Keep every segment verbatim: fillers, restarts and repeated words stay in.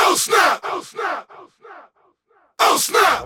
Oh snap! Oh snap! Oh snap!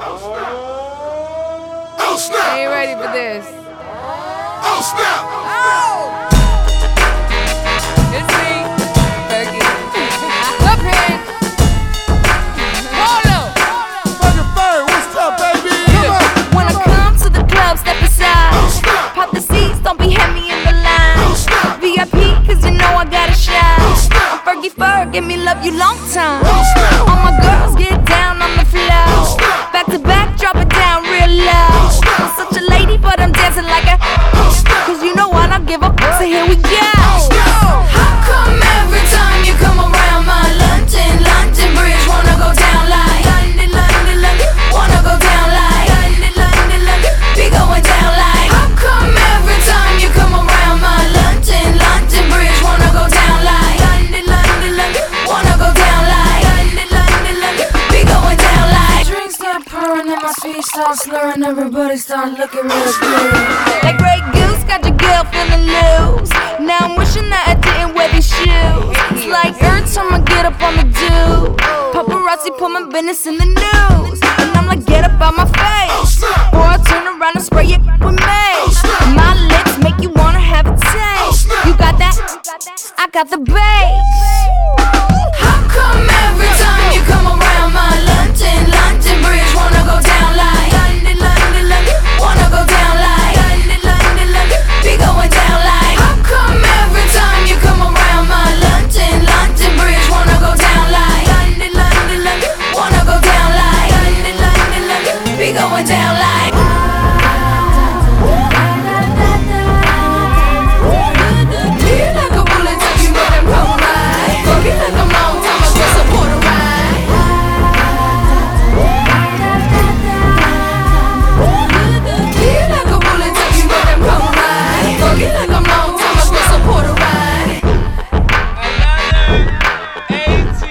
Oh snap! I ain't ready for this. Oh snap! Oh! It's me, Fergie. Up here. Polo. Fucking Bird, what's up, baby? Come on. When I come to the club, step aside. Oh snap! Pop the seats, don't be heavy in the line. Oh snap! V I P, cause you know I gotta shine. Oh snap! Fergie Ferg, give me love you long time. Oh snap! All my girls get down on the floor. Oh snap! Back to back, drop it down real low. Oh snap! I'm such a lady, but I'm dancing like a. Oh snap! Cause you know I don't give up, so here we go. How come every time you come around my London, London Bridge wanna go down like London, London, London, wanna go down like London, London, London, be going down like. How come every time you come around my London, London Bridge wanna go down like London, London, London, wanna go down like London, London, London, be going down like. Drinks start pouring and my speech starts slurring, everybody start looking real good. That Grey Goose got your girl feeling loose. Now I'm wishing that I didn't wear these shoes. It's like every time I get up on the do, paparazzi put my business in the news. And I'm like, get up out my face, or I turn around and spray it with mace. My lips make you wanna have a taste. You got that? I got the bass. How come every time you come around my London, London Bridge wanna go down like London, London, London, wanna go down like London, London, London, be going down like. How come every time you come around my London, London Bridge wanna go down like London, London, London, wanna go down like London, London, London, be going down like. Feel like a bullet touch you, but I'm wrong right. Feel like I'm long time I just support a ride. Feel like a bullet touch you, but I'm wrong right. Feel like I'm long time I just support a ride. Another A T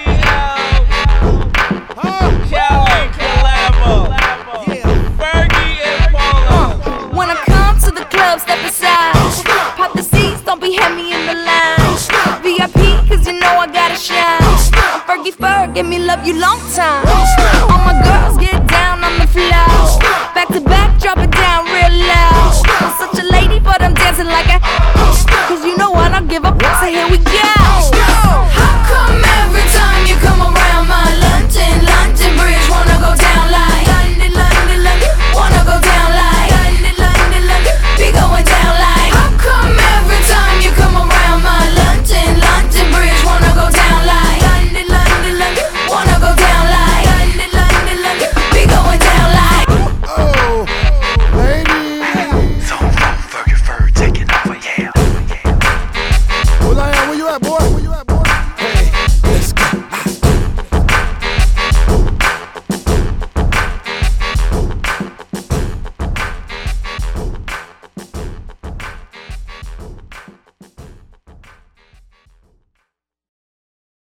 L Kelly collabo. Fergie and Polo. When I come to the club, step aside. Pop the seats, don't be heavy in the line. V I P, cause you know I gotta shine. I'm Fergie Ferg, give me love you long time. All my girls get down on the floor. Back to back, drop it down real low. I'm such a lady, but I'm dancing like a. Cause you know I don't give up, so here we go.